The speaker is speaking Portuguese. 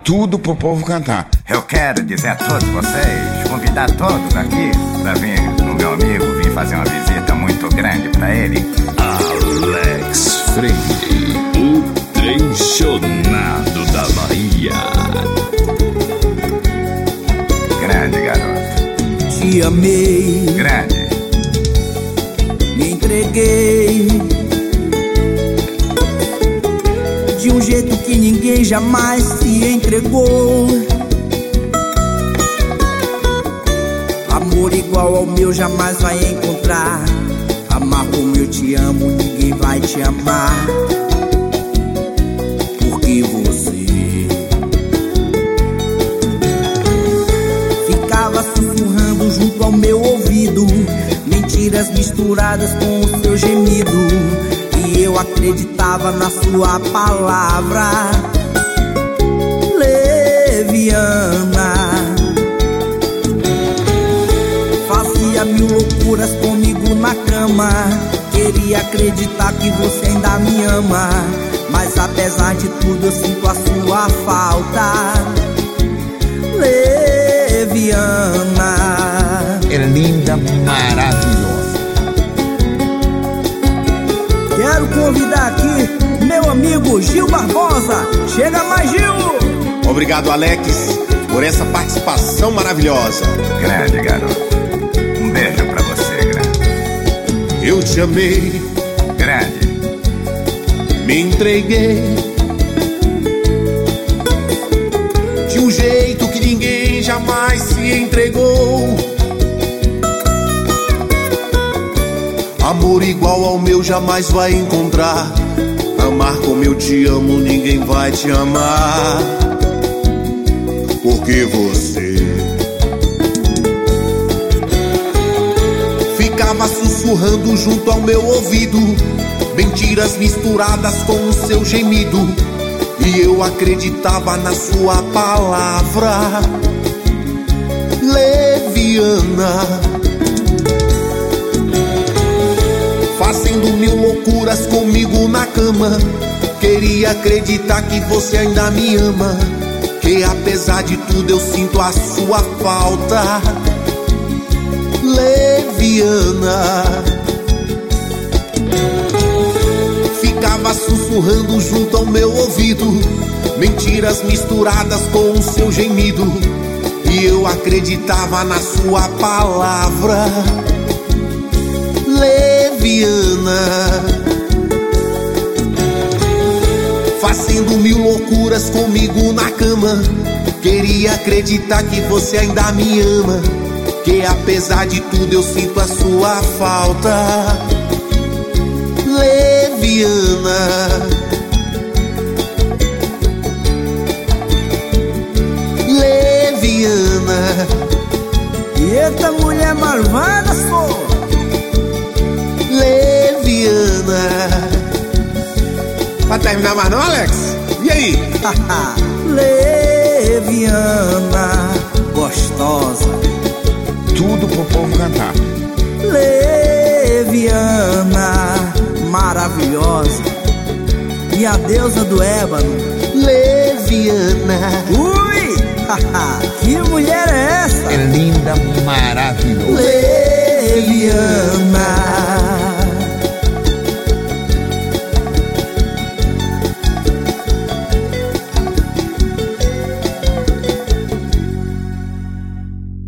tudo pro povo cantar. Eu quero dizer a todos vocês, convidar todos aqui pra vir no meu amigo, vir fazer uma visita muito grande pra ele. Alex Freire, o trenchonado da Bahia. Grande garoto. Te amei, Grande. me entreguei de um jeito que ninguém jamais se entregou. Amor igual ao meu jamais vai encontrar. Amar como eu te amo, ninguém vai te amar. Porque você ficava sussurrando junto ao meu ouvido, mentiras misturadas com o seu gemido. E eu acreditava na sua palavra leviana. Fazia mil loucuras comigo na cama. Queria acreditar que você ainda me ama, mas apesar de tudo eu sinto a sua falta leviana. É linda, maravilhosa. Quero convidar aqui meu amigo Gil Barbosa. Chega mais, Gil! Obrigado, Alex, por essa participação maravilhosa. Grande garoto. Um beijo pra você, grande. Eu te amei, Grande. me entreguei de um jeito que ninguém jamais se entregou. Amor igual ao meu jamais vai encontrar. Amar como eu te amo, ninguém vai te amar. Porque você ficava sussurrando junto ao meu ouvido, mentiras misturadas com o seu gemido. E eu acreditava na sua palavra leviana. Fazendo mil loucuras comigo na cama. Queria acreditar que você ainda me ama, que apesar de tudo eu sinto a sua falta leviana. Ficava sussurrando junto ao meu ouvido, mentiras misturadas com o seu gemido. E eu acreditava na sua palavra leviana. Fazendo mil loucuras comigo na cama. Queria acreditar que você ainda me ama, que apesar de tudo eu sinto a sua falta leviana. Leviana. Eita, mulher malvada, sou leviana. Vai terminar mais não, Alex? E aí? leviana, gostosa. Tudo pro povo cantar. Leviana, maravilhosa, minha deusa do ébano. Leviana.